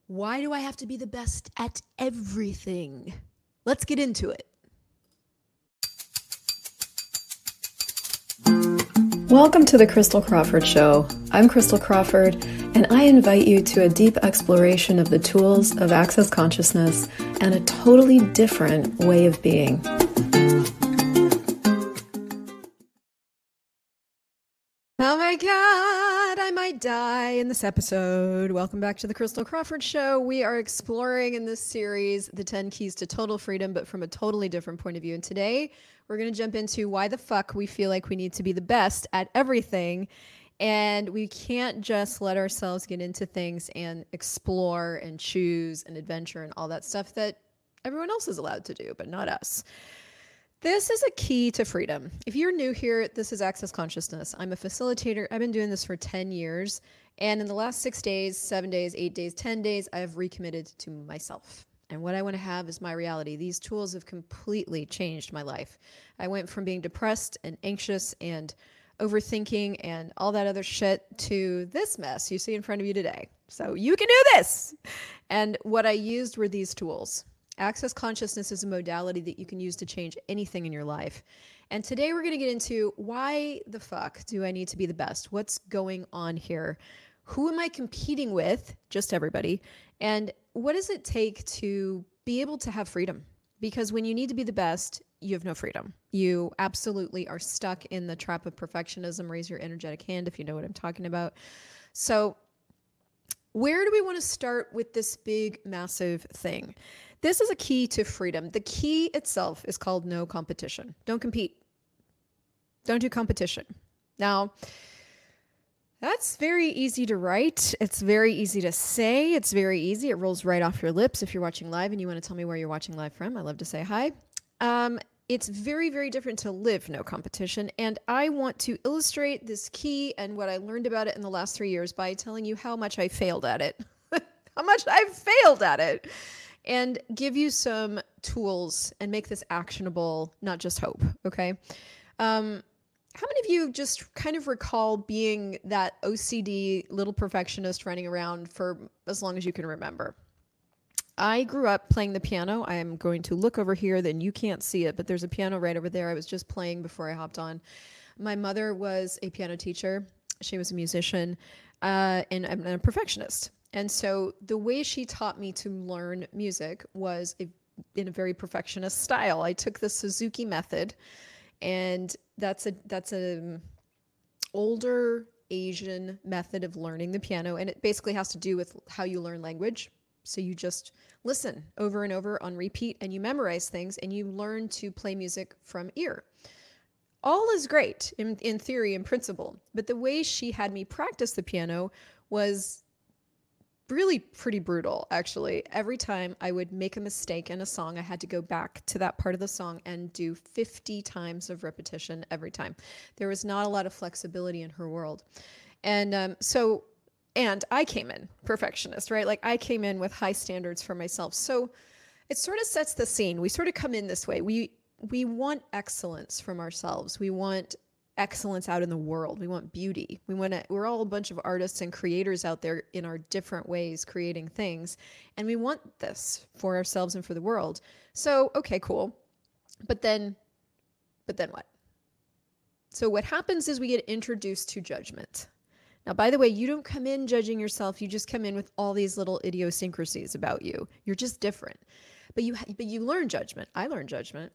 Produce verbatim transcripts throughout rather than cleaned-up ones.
Why do I have to be the best at everything? Let's get into it. Welcome to the Crystal Crawford Show. I'm Crystal Crawford, and I invite you to a deep exploration of the tools of access consciousness and a totally different way of being. Oh my God, I might die in this episode. Welcome back to the Crystal Crawford Show. We are exploring in this series the ten keys to total freedom, but from a totally different point of view. And today we're going to jump into why the fuck we feel like we need to be the best at everything. And we can't just let ourselves get into things and explore and choose and adventure and all that stuff that everyone else is allowed to do, but not us. This is a key to freedom. If you're new here, this is Access Consciousness. I'm a facilitator. I've been doing this for ten years. And in the last six days, seven days, eight days, ten days, I have recommitted to myself. And what I want to have is my reality. These tools have completely changed my life. I went from being depressed and anxious and overthinking and all that other shit to this mess you see in front of you today. So you can do this. And what I used were these tools. Access consciousness is a modality that you can use to change anything in your life. And today we're going to get into why the fuck do I need to be the best? What's going on here? Who am I competing with? Just everybody. And what does it take to be able to have freedom? Because when you need to be the best, you have no freedom. You absolutely are stuck in the trap of perfectionism. Raise your energetic hand if you know what I'm talking about. So where do we want to start with this big, massive thing? This is a key to freedom. The key itself is called no competition. Don't compete. Don't do competition. Now, that's very easy to write. It's very easy to say. It's very easy. It rolls right off your lips. If you're watching live and you want to tell me where you're watching live from, I love to say hi. Um, it's very, very different to live no competition. And I want to illustrate this key and what I learned about it in the last three years by telling you how much I failed at it. How much I failed at it. And give you some tools and make this actionable, not just hope, okay? Um, how many of you just kind of recall being that O C D little perfectionist running around for as long as you can remember? I grew up playing the piano. I am going to look over here, then you can't see it, but there's a piano right over there. I was just playing before I hopped on. My mother was a piano teacher. She was a musician, uh, and I'm a perfectionist. And so the way she taught me to learn music was a, in a very perfectionist style. I took the Suzuki method, and that's a that's a older Asian method of learning the piano, and it basically has to do with how you learn language. So you just listen over and over on repeat, and you memorize things, and you learn to play music from ear. All is great in, in theory and principle, but the way she had me practice the piano was really pretty brutal, actually. Every time I would make a mistake in a song, I had to go back to that part of the song and do fifty times of repetition every time. There was not a lot of flexibility in her world. And um, so, and I came in perfectionist, right? Like I came in with high standards for myself. So it sort of sets the scene. We sort of come in this way. We, we want excellence from ourselves. We want excellence out in the world. We want beauty. We want to, we're all a bunch of artists and creators out there in our different ways creating things. And we want this for ourselves and for the world. So, okay, cool. But then, but then what? So what happens is we get introduced to judgment. Now, by the way, you don't come in judging yourself. You just come in with all these little idiosyncrasies about you. You're just different. But you, but you learn judgment. I learned judgment.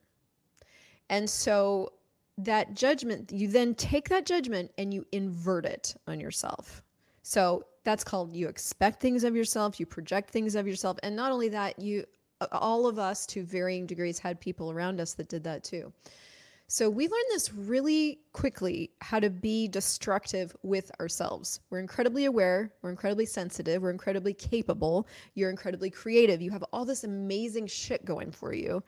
And so that judgment, you then take that judgment and you invert it on yourself. So that's called you expect things of yourself, you project things of yourself. And not only that, you, all of us to varying degrees had people around us that did that too. So we learned this really quickly, how to be destructive with ourselves. We're incredibly aware, we're incredibly sensitive, we're incredibly capable, you're incredibly creative. You have all this amazing shit going for you.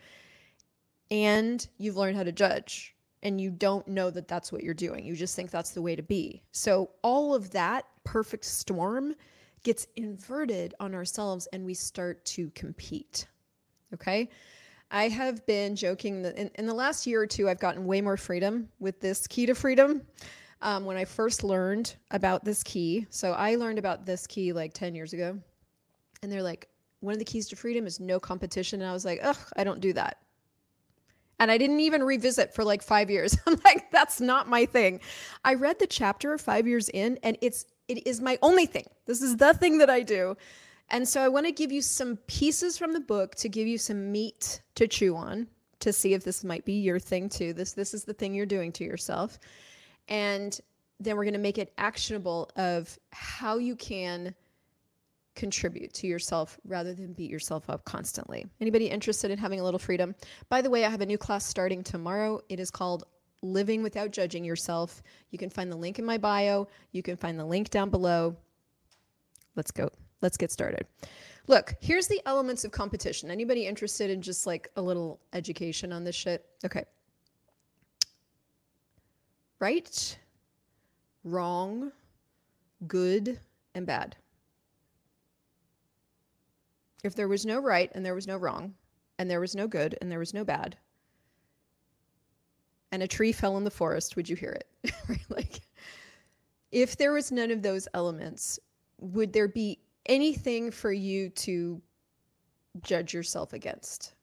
And you've learned how to judge. And you don't know that that's what you're doing. You just think that's the way to be. So all of that perfect storm gets inverted on ourselves and we start to compete. Okay? I have been joking that in, in the last year or two, I've gotten way more freedom with this key to freedom. Um, when I first learned about this key, so I learned about this key like ten years ago. And they're like, one of the keys to freedom is no competition. And I was like, ugh, I don't do that. And I didn't even revisit for like five years. I'm like, that's not my thing. I read the chapter five years in, and it's it is my only thing. This is the thing that I do. And so I want to give you some pieces from the book to give you some meat to chew on, to see if this might be your thing too. This this is the thing you're doing to yourself. And then we're going to make it actionable of how you can contribute to yourself rather than beat yourself up constantly. Anybody interested in having a little freedom? By the way, I have a new class starting tomorrow. It is called Living Without Judging Yourself. You can find the link in my bio. You can find the link down below. Let's go. Let's get started. Look, here's the elements of competition. Anybody interested in just like a little education on this shit? Okay. Right, wrong, good, and bad. If there was no right and there was no wrong, and there was no good and there was no bad, and a tree fell in the forest, would you hear it? Right? Like, if there was none of those elements, would there be anything for you to judge yourself against?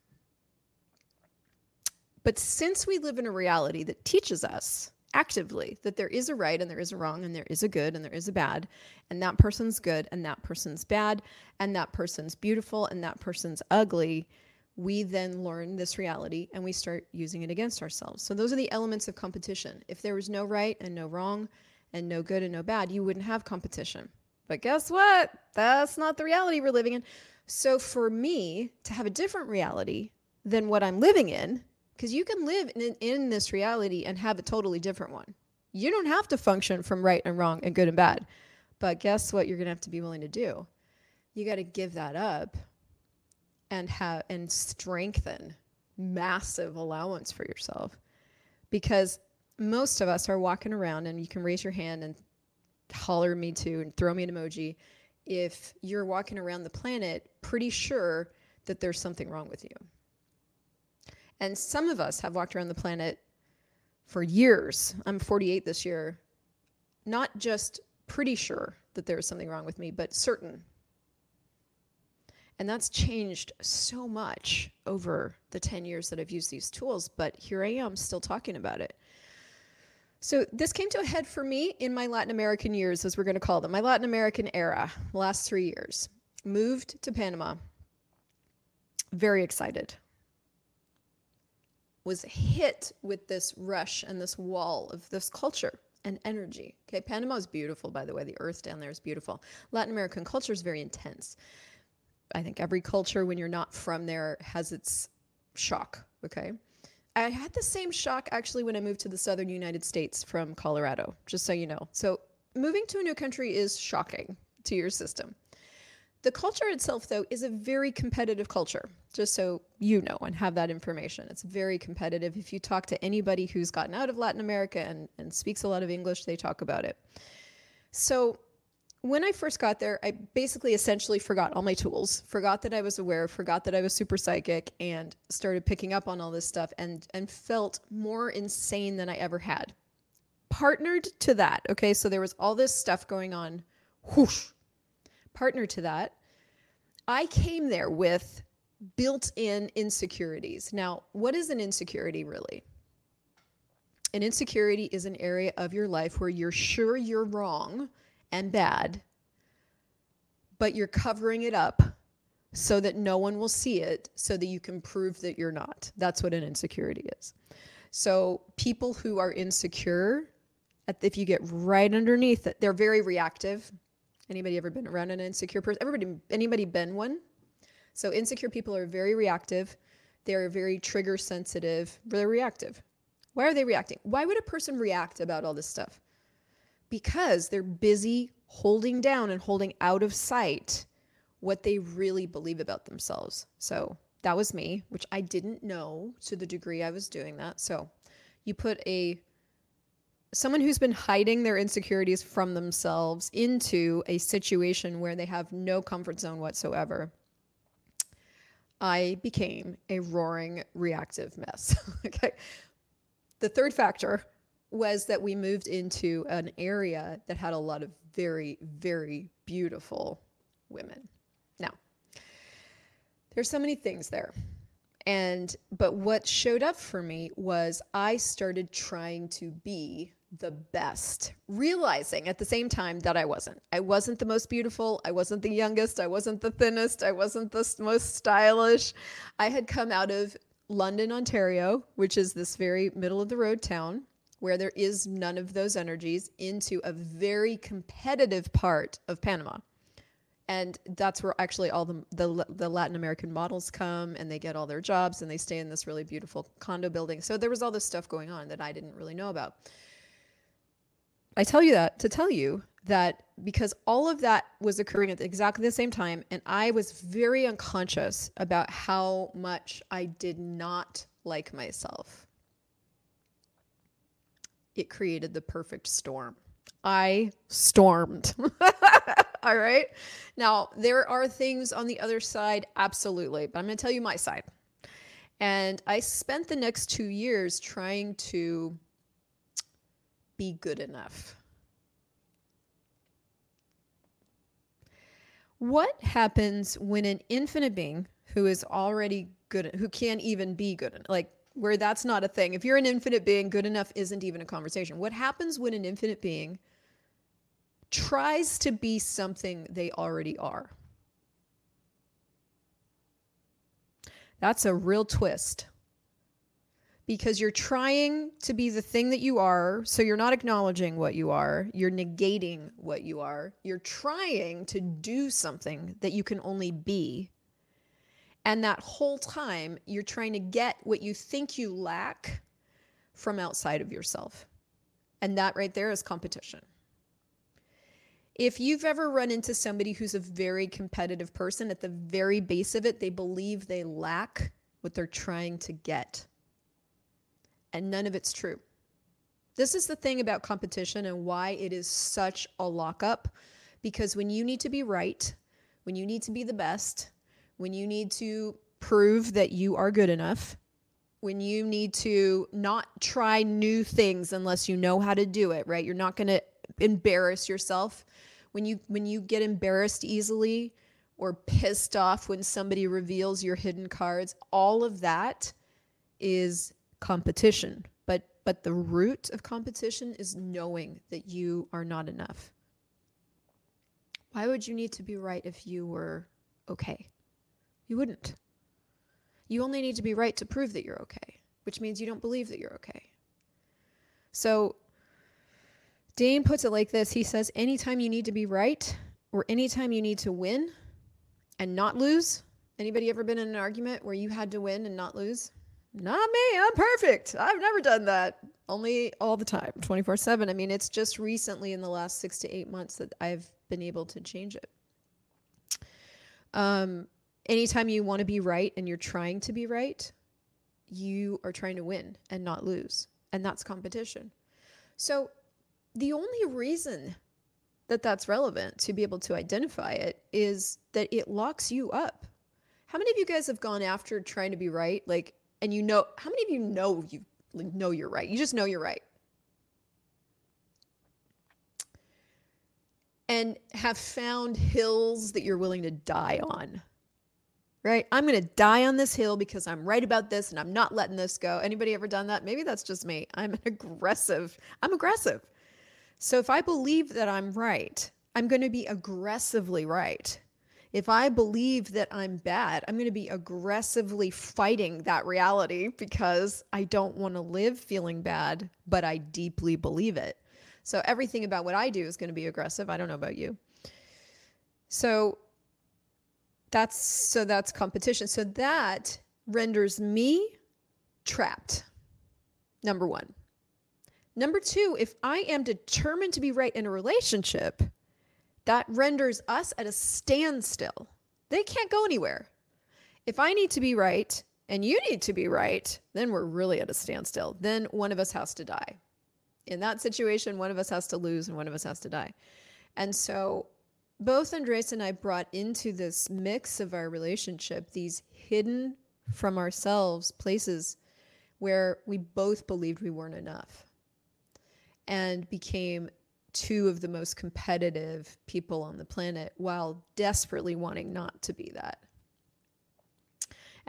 But since we live in a reality that teaches us actively that there is a right and there is a wrong and there is a good and there is a bad, and that person's good and that person's bad and that person's beautiful and that person's ugly, we then learn this reality and we start using it against ourselves. So those are the elements of competition. If there was no right and no wrong and no good and no bad, you wouldn't have competition. But guess what? That's not the reality we're living in. So for me to have a different reality than what I'm living in, because you can live in, in this reality and have a totally different one. You don't have to function from right and wrong and good and bad. But guess what you're going to have to be willing to do? You got to give that up and have and strengthen massive allowance for yourself. Because most of us are walking around, and you can raise your hand and holler me too and throw me an emoji if you're walking around the planet pretty sure that there's something wrong with you. And some of us have walked around the planet for years. I'm forty-eight this year. Not just pretty sure that there is something wrong with me, but certain. And that's changed so much over the ten years that I've used these tools, but here I am still talking about it. So this came to a head for me in my Latin American years, as we're going to call them, my Latin American era, the last three years. Moved to Panama. Very excited. Was hit with this rush and this wall of this culture and energy. Okay, Panama is beautiful, by the way. The earth down there is beautiful. Latin American culture is very intense. I think every culture, when you're not from there, has its shock, okay? I had the same shock, actually, when I moved to the southern United States from Colorado, just so you know. So moving to a new country is shocking to your system. The culture itself, though, is a very competitive culture, just so you know and have that information. It's very competitive. If you talk to anybody who's gotten out of Latin America and, and speaks a lot of English, they talk about it. So when I first got there, I basically essentially forgot all my tools, forgot that I was aware, forgot that I was super psychic, and started picking up on all this stuff and, and felt more insane than I ever had. Partnered to that, okay, so there was all this stuff going on, whoosh. Partner to that, I came there with built-in insecurities. Now, what is an insecurity really? An insecurity is an area of your life where you're sure you're wrong and bad, but you're covering it up so that no one will see it, so that you can prove that you're not. That's what an insecurity is. So people who are insecure, if you get right underneath it, they're very reactive. Anybody ever been around an insecure person? Everybody, anybody been one? So insecure people are very reactive. They're very trigger sensitive. They're reactive. Why are they reacting? Why would a person react about all this stuff? Because they're busy holding down and holding out of sight what they really believe about themselves. So that was me, which I didn't know to the degree I was doing that. So you put a someone who's been hiding their insecurities from themselves into a situation where they have no comfort zone whatsoever. I became a roaring reactive mess. Okay. The third factor was that we moved into an area that had a lot of very, very beautiful women. Now, There's so many things there. And, but what showed up for me was I started trying to be the best, realizing at the same time that I wasn't. I wasn't the most beautiful. I wasn't the youngest. I wasn't the thinnest. I wasn't the most stylish. I had come out of London, Ontario, which is this very middle of the road town where there is none of those energies, into a very competitive part of Panama. And that's where actually all the, the the Latin American models come, and they get all their jobs, and they stay in this really beautiful condo building. So there was all this stuff going on that I didn't really know about. I tell you that to tell you that because all of that was occurring at exactly the same time, and I was very unconscious about how much I did not like myself. It created the perfect storm. I stormed. All right. Now, there are things on the other side, absolutely, but I'm going to tell you my side. And I spent the next two years trying to be good enough. What happens when an infinite being who is already good, who can't even be good enough, like where that's not a thing? If you're an infinite being, good enough isn't even a conversation. What happens when an infinite being tries to be something they already are? That's a real twist. Because you're trying to be the thing that you are, so you're not acknowledging what you are. You're negating what you are. You're trying to do something that you can only be. And that whole time, you're trying to get what you think you lack from outside of yourself. And that right there is competition. If you've ever run into somebody who's a very competitive person, at the very base of it, they believe they lack what they're trying to get. And none of it's true. This is the thing about competition and why it is such a lockup. Because when you need to be right, when you need to be the best, when you need to prove that you are good enough, when you need to not try new things unless you know how to do it, right? You're not going to embarrass yourself. When you when you get embarrassed easily or pissed off when somebody reveals your hidden cards, all of that is competition. But but the root of competition is knowing that you are not enough. Why would you need to be right if you were okay? You wouldn't. You only need to be right to prove that you're okay, which means you don't believe that you're okay. So Dane puts it like this. He says, anytime you need to be right or anytime you need to win and not lose. Anybody ever been in an argument where you had to win and not lose? Not me. I'm perfect. I've never done that. Only all the time, twenty-four seven. I mean, it's just recently in the last six to eight months that I've been able to change it. Um, anytime you want to be right and you're trying to be right, you are trying to win and not lose. And that's competition. So the only reason that that's relevant to be able to identify it is that it locks you up. How many of you guys have gone after trying to be right? Like, and you know, how many of you know you know you're right? You just know you're right. And have found hills that you're willing to die on. Right? I'm going to die on this hill because I'm right about this and I'm not letting this go. Anybody ever done that? Maybe that's just me. I'm an aggressive. I'm aggressive. So if I believe that I'm right, I'm going to be aggressively right. If I believe that I'm bad, I'm going to be aggressively fighting that reality because I don't want to live feeling bad, but I deeply believe it. So everything about what I do is going to be aggressive. I don't know about you. So that's so that's competition. So that renders me trapped. Number one. Number two, if I am determined to be right in a relationship, that renders us at a standstill. They can't go anywhere. If I need to be right and you need to be right, then we're really at a standstill. Then one of us has to die. In that situation, one of us has to lose and one of us has to die. And so both Andres and I brought into this mix of our relationship these hidden from ourselves places where we both believed we weren't enough and became two of the most competitive people on the planet while desperately wanting not to be that.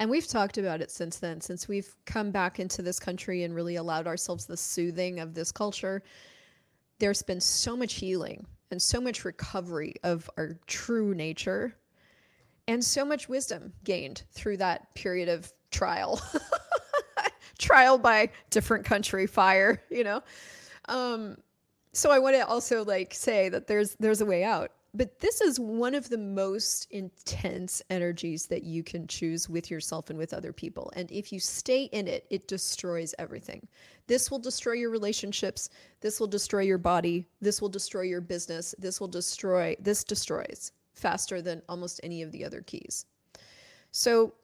And we've talked about it since then, since we've come back into this country and really allowed ourselves the soothing of this culture. There's been so much healing and so much recovery of our true nature and so much wisdom gained through that period of trial. Trial by different country fire, you know? Um, so I want to also like say that there's there's a way out. But this is one of the most intense energies that you can choose with yourself and with other people. And if you stay in it, it destroys everything. This will destroy your relationships. This will destroy your body. This will destroy your business. This will destroy, this destroys faster than almost any of the other keys. So,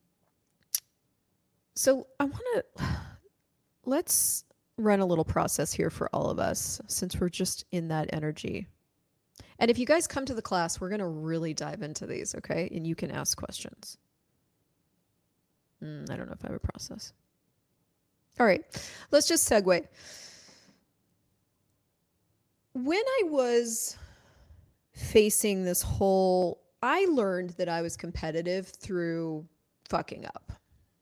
so I want to, let's run a little process here for all of us since we're just in that energy. And if you guys come to the class, we're going to really dive into these, okay? And you can ask questions. Mm, I don't know if I have a process. All right, let's just segue. When I was facing this whole, I learned that I was competitive through fucking up.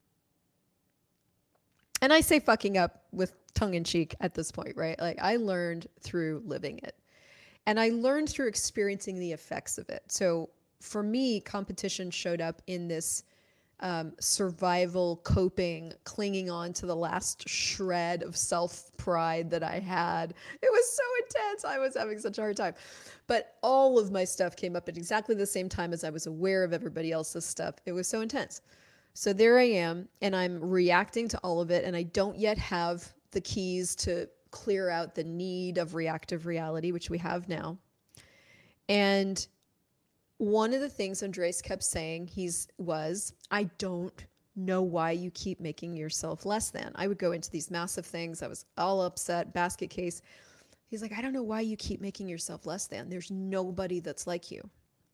And I say fucking up with tongue in cheek at this point, right? Like I learned through living it. And I learned through experiencing the effects of it. So for me, competition showed up in this um, survival, coping, clinging on to the last shred of self-pride that I had. It was so intense. I was having such a hard time. But all of my stuff came up at exactly the same time as I was aware of everybody else's stuff. It was so intense. So there I am, and I'm reacting to all of it, and I don't yet have the keys to clear out the need of reactive reality, which we have now. And one of the things Andres kept saying he's was, I don't know why you keep making yourself less than. I would go into these massive things. I was all upset, basket case. He's like, I don't know why you keep making yourself less than. There's nobody that's like you.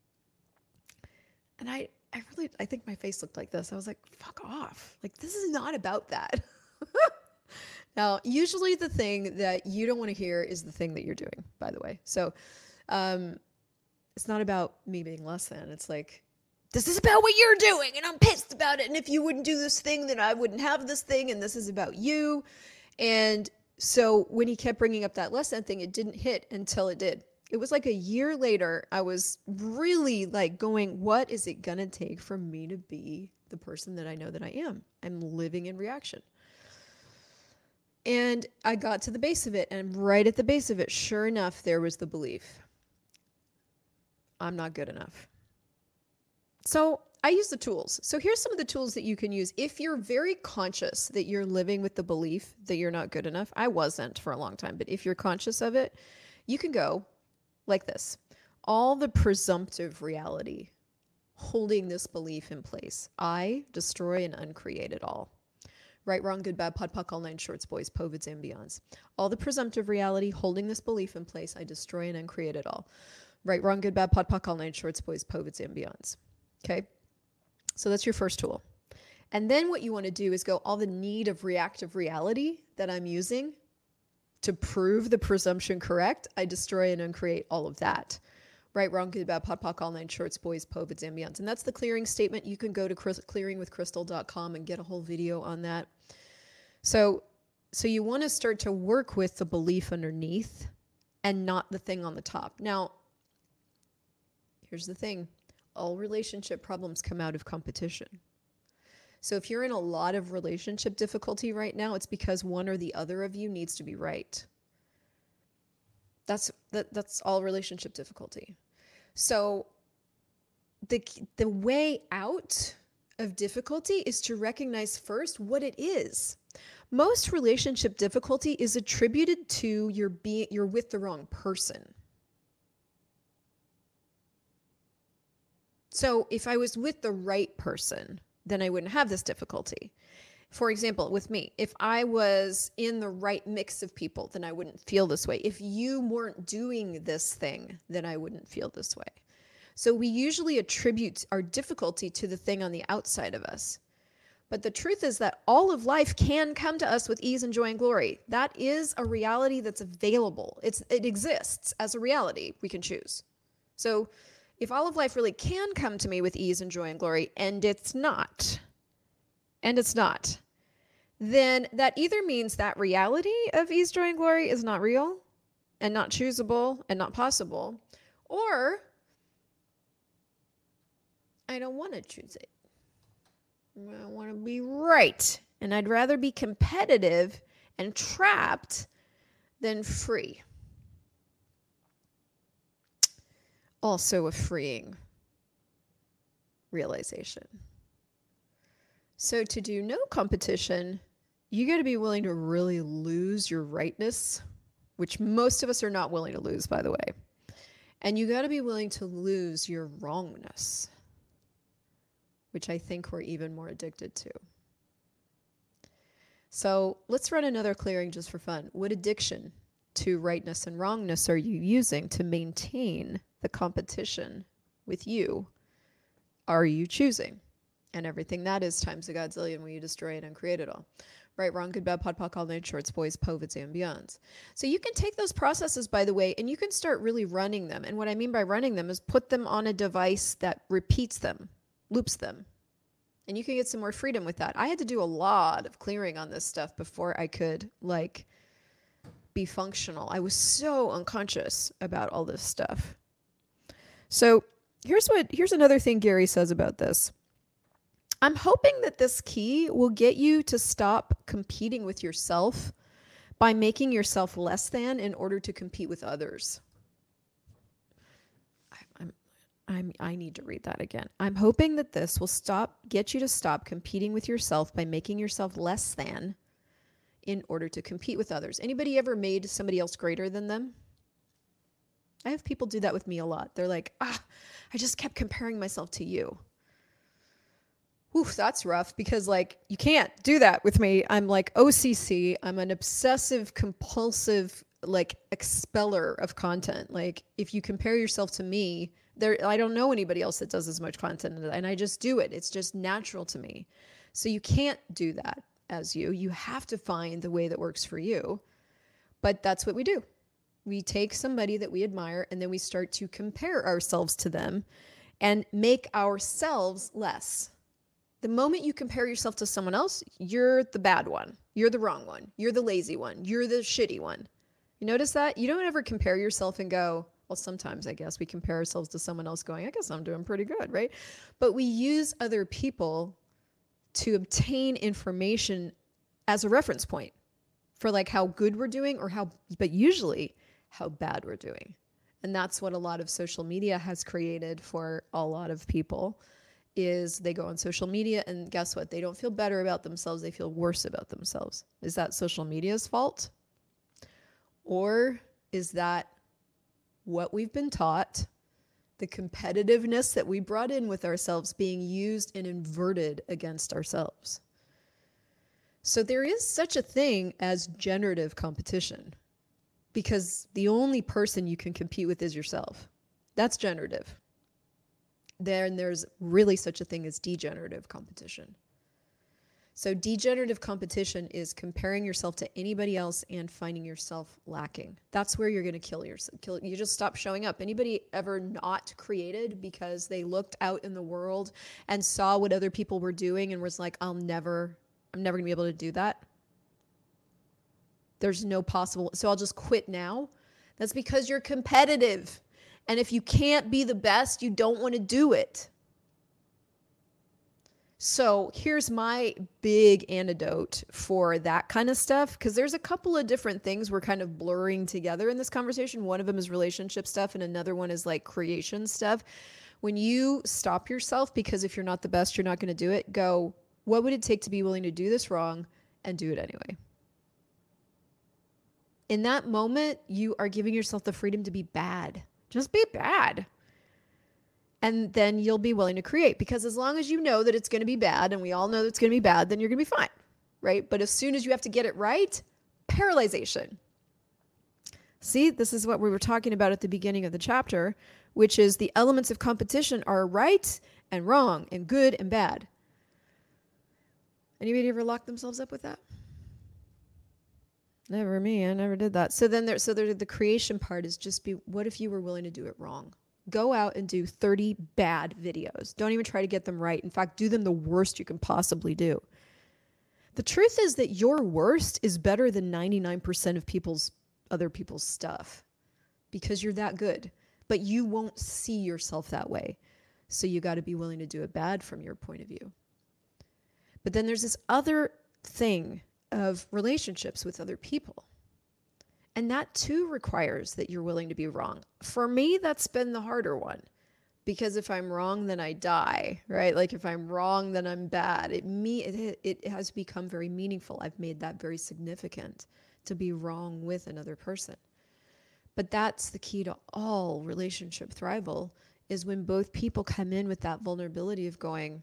And I, I really, I think my face looked like this. I was like, fuck off. Like, this is not about that. Now, usually the thing that you don't want to hear is the thing that you're doing, by the way. So um, it's not about me being less than. It's like, this is about what you're doing, and I'm pissed about it. And if you wouldn't do this thing, then I wouldn't have this thing, and this is about you. And so when he kept bringing up that less than thing, it didn't hit until it did. It was like a year later, I was really like going, what is it going to take for me to be the person that I know that I am? I'm living in reaction. And I got to the base of it, and right at the base of it, sure enough, there was the belief. I'm not good enough. So I use the tools. So here's some of the tools that you can use if you're very conscious that you're living with the belief that you're not good enough. I wasn't for a long time, but if you're conscious of it, you can go like this. All the presumptive reality holding this belief in place. I destroy and uncreate it all. Right, wrong, good, bad, pod, poc, all nine shorts, boys, povids, and beyonds. All the presumptive reality holding this belief in place, I destroy and uncreate it all. Right, wrong, good, bad, pod, poc, all nine shorts, boys, povids, and beyonds. Okay? So that's your first tool. And then what you want to do is go, all the need of reactive reality that I'm using to prove the presumption correct, I destroy and uncreate all of that. Right, wrong, good, bad, pod, poc, all nine shorts, boys, povids, and beyonds. And that's the clearing statement. You can go to clearing with crystal dot com and get a whole video on that. So, so you want to start to work with the belief underneath and not the thing on the top. Now, here's the thing. All relationship problems come out of competition. So if you're in a lot of relationship difficulty right now, it's because one or the other of you needs to be right. That's that, that's all relationship difficulty. So the the way out of difficulty is to recognize first what it is. Most relationship difficulty is attributed to your being you're with the wrong person. So if I was with the right person, then I wouldn't have this difficulty. For example, with me, if I was in the right mix of people, then I wouldn't feel this way. If you weren't doing this thing, then I wouldn't feel this way. So we usually attribute our difficulty to the thing on the outside of us. But the truth is that all of life can come to us with ease and joy and glory. That is a reality that's available. It's, it exists as a reality we can choose. So if all of life really can come to me with ease and joy and glory, and it's not, and it's not, then that either means that reality of ease, joy, and glory is not real and not choosable and not possible, or I don't want to choose it. I want to be right, and I'd rather be competitive and trapped than free. Also a freeing realization. So to do no competition, you got to be willing to really lose your rightness, which most of us are not willing to lose, by the way. And you got to be willing to lose your wrongness, which I think we're even more addicted to. So let's run another clearing just for fun. What addiction to rightness and wrongness are you using to maintain the competition with you? Are you choosing? And everything that is times a godzillion when you destroy it and create it all. Right, wrong, good, bad, pod, poc, all night, shorts, boys, povits, and beyonds. So you can take those processes, by the way, and you can start really running them. And what I mean by running them is put them on a device that repeats them, loops them. And you can get some more freedom with that. I had to do a lot of clearing on this stuff before I could, like, be functional. I was so unconscious about all this stuff. So here's what, here's another thing Gary says about this. I'm hoping that this key will get you to stop competing with yourself by making yourself less than in order to compete with others. I'm, I'm, I need to read that again. I'm hoping that this will stop, get you to stop competing with yourself by making yourself less than in order to compete with others. Anybody ever made somebody else greater than them? I have people do that with me a lot. They're like, ah, I just kept comparing myself to you. Oof, that's rough because, like, you can't do that with me. I'm like O C C. I'm an obsessive, compulsive, like, expeller of content. Like, if you compare yourself to me, there, I don't know anybody else that does as much content, and I just do it. It's just natural to me. So you can't do that as you. You have to find the way that works for you. But that's what we do. We take somebody that we admire, and then we start to compare ourselves to them and make ourselves less. The moment you compare yourself to someone else, you're the bad one. You're the wrong one. You're the lazy one. You're the shitty one. You notice that? You don't ever compare yourself and go, well, sometimes I guess we compare ourselves to someone else going, I guess I'm doing pretty good, right? But we use other people to obtain information as a reference point for, like, how good we're doing or how, but usually how bad we're doing. And that's what a lot of social media has created for a lot of people. Is they go on social media and guess what? They don't feel better about themselves. They feel worse about themselves. Is that social media's fault? Or is that what we've been taught, the competitiveness that we brought in with ourselves being used and inverted against ourselves? So there is such a thing as generative competition because the only person you can compete with is yourself. That's generative. Then there's really such a thing as degenerative competition. So degenerative competition is comparing yourself to anybody else and finding yourself lacking. That's where you're going to kill yourself. Kill, you just stop showing up. Anybody ever not created because they looked out in the world and saw what other people were doing and was like, I'll never, I'm never going to be able to do that? There's no possible, so I'll just quit now? That's because you're competitive. And if you can't be the best, you don't want to do it. So here's my big antidote for that kind of stuff, because there's a couple of different things we're kind of blurring together in this conversation. One of them is relationship stuff, and another one is like creation stuff. When you stop yourself, because if you're not the best, you're not going to do it, go, what would it take to be willing to do this wrong and do it anyway? In that moment, you are giving yourself the freedom to be bad. Just be bad. And then you'll be willing to create, because as long as you know that it's going to be bad, and we all know that it's going to be bad, then you're going to be fine, right? But as soon as you have to get it right, paralyzation. See, this is what we were talking about at the beginning of the chapter, which is the elements of competition are right and wrong and good and bad. Anybody ever lock themselves up with that? Never me. I never did that. So then there, so there, the creation part is just be, what if you were willing to do it wrong? Go out and do thirty bad videos. Don't even try to get them right. In fact, do them the worst you can possibly do. The truth is that your worst is better than ninety-nine percent of people's other people's stuff because you're that good, but you won't see yourself that way. So you got to be willing to do it bad from your point of view. But then there's this other thing of relationships with other people. And that too requires that you're willing to be wrong. For me, that's been the harder one. Because if I'm wrong, then I die, right? Like if I'm wrong, then I'm bad. It me it, it has become very meaningful. I've made that very significant to be wrong with another person. But that's the key to all relationship thrival, is when both people come in with that vulnerability of going,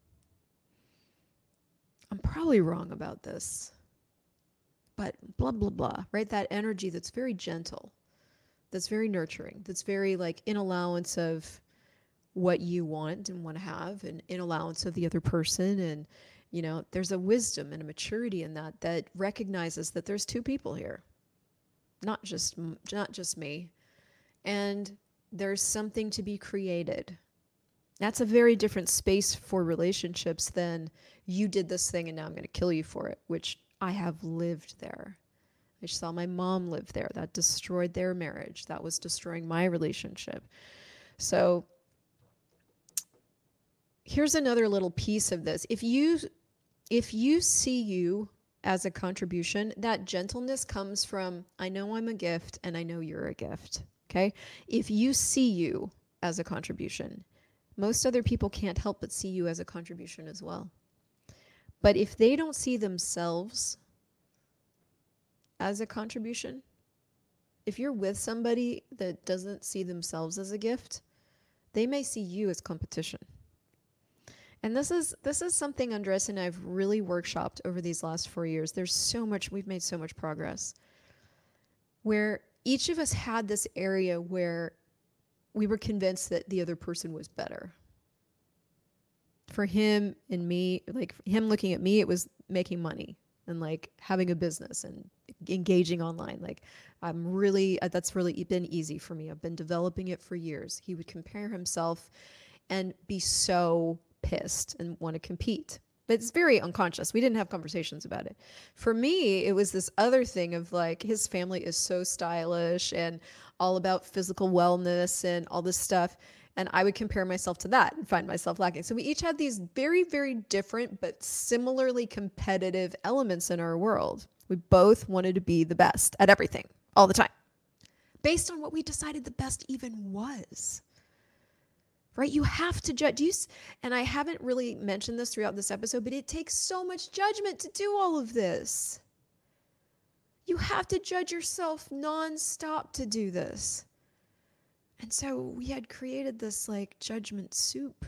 I'm probably wrong about this, but blah, blah, blah, right? That energy that's very gentle, that's very nurturing, that's very like in allowance of what you want and want to have, and in allowance of the other person. And, you know, there's a wisdom and a maturity in that, that recognizes that there's two people here, not just, not just me. And there's something to be created. That's a very different space for relationships than you did this thing and now I'm going to kill you for it, which I have lived there. I saw my mom live there. That destroyed their marriage. That was destroying my relationship. So here's another little piece of this. If you, if you see you as a contribution, that gentleness comes from, I know I'm a gift and I know you're a gift. Okay. If you see you as a contribution, most other people can't help but see you as a contribution as well. But if they don't see themselves as a contribution, if you're with somebody that doesn't see themselves as a gift, they may see you as competition. And this is this is something Andres and I've really workshopped over these last four years. There's so much, we've made so much progress, where each of us had this area where we were convinced that the other person was better. For him and me, like him looking at me, it was making money and like having a business and engaging online. Like I'm really, that's really been easy for me. I've been developing it for years. He would compare himself and be so pissed and want to compete. But it's very unconscious. We didn't have conversations about it. For me, it was this other thing of like, his family is so stylish and all about physical wellness and all this stuff. And I would compare myself to that and find myself lacking. So we each had these very, very different, but similarly competitive elements in our world. We both wanted to be the best at everything all the time, based on what we decided the best even was. Right? You have to judge. You, and I haven't really mentioned this throughout this episode, but it takes so much judgment to do all of this. You have to judge yourself nonstop to do this. And so we had created this like judgment soup.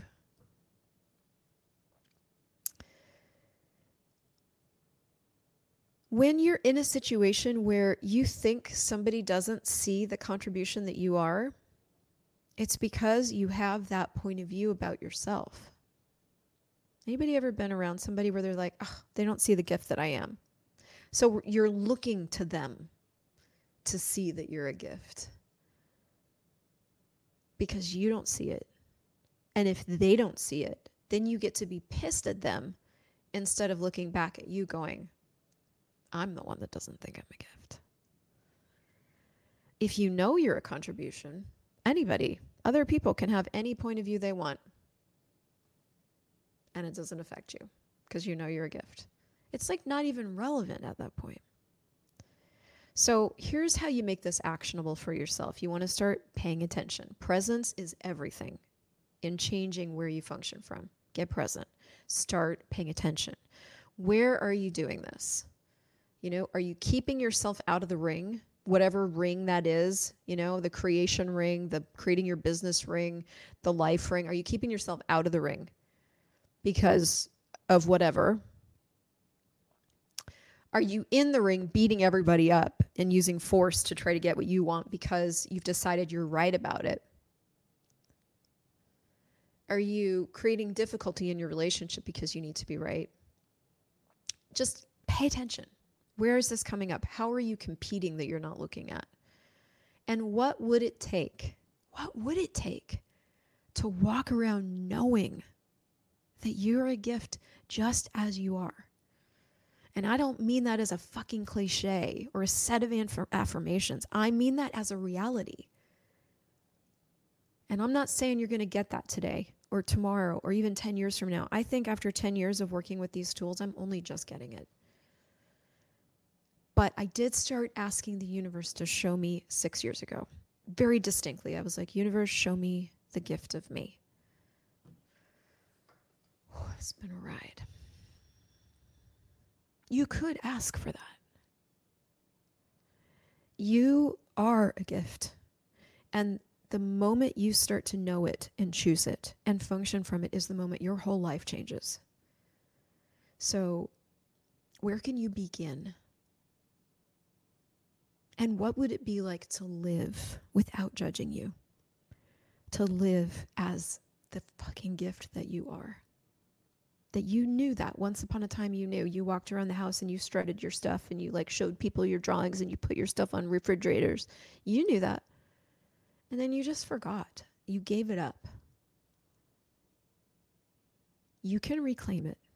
When you're in a situation where you think somebody doesn't see the contribution that you are, it's because you have that point of view about yourself. Anybody ever been around somebody where they're like, oh, they don't see the gift that I am? So you're looking to them to see that you're a gift because you don't see it. And if they don't see it, then you get to be pissed at them instead of looking back at you going, I'm the one that doesn't think I'm a gift. If you know you're a contribution, anybody, other people can have any point of view they want. And it doesn't affect you because you know you're a gift. It's like not even relevant at that point. So here's how you make this actionable for yourself. You want to start paying attention. Presence is everything in changing where you function from. Get present. Start paying attention. Where are you doing this? You know, are you keeping yourself out of the ring? Whatever ring that is, you know, the creation ring, the creating your business ring, the life ring. Are you keeping yourself out of the ring because of whatever? Are you in the ring beating everybody up and using force to try to get what you want because you've decided you're right about it? Are you creating difficulty in your relationship because you need to be right? Just pay attention. Where is this coming up? How are you competing that you're not looking at? And what would it take? What would it take to walk around knowing that you're a gift just as you are? And I don't mean that as a fucking cliche or a set of inf- affirmations. I mean that as a reality. And I'm not saying you're going to get that today or tomorrow or even ten years from now. I think after ten years of working with these tools, I'm only just getting it. But I did start asking the universe to show me six years ago, very distinctly. I was like, universe, show me the gift of me. Oh, it's been a ride. You could ask for that. You are a gift. And the moment you start to know it and choose it and function from it is the moment your whole life changes. So where can you begin? And what would it be like to live without judging you? To live as the fucking gift that you are. That you knew that once upon a time you knew. You walked around the house and you strutted your stuff and you like showed people your drawings and you put your stuff on refrigerators. You knew that. And then you just forgot. You gave it up. You can reclaim it.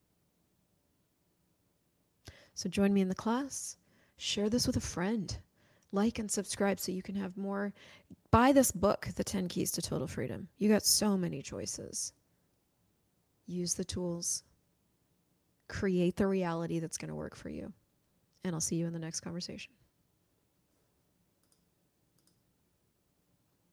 So join me in the class. Share this with a friend. Like and subscribe so you can have more. Buy this book, The ten Keys to Total Freedom. You got so many choices. Use the tools. Create the reality that's going to work for you. And I'll see you in the next conversation.